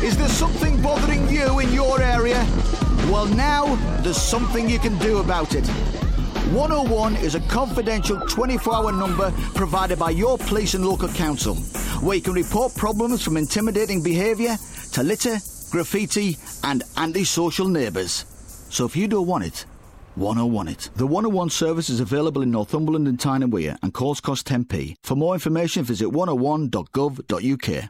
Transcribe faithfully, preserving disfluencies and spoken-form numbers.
Is there something bothering you in your area? Well, now there's something you can do about it. one oh one is a confidential twenty-four hour number provided by your police and local council, where you can report problems from intimidating behaviour to litter, graffiti and antisocial neighbours. So if you don't want it, one oh one it. The one oh one service is available in Northumberland and Tyne and Wear, and calls cost ten p. For more information, visit one oh one dot gov dot uk.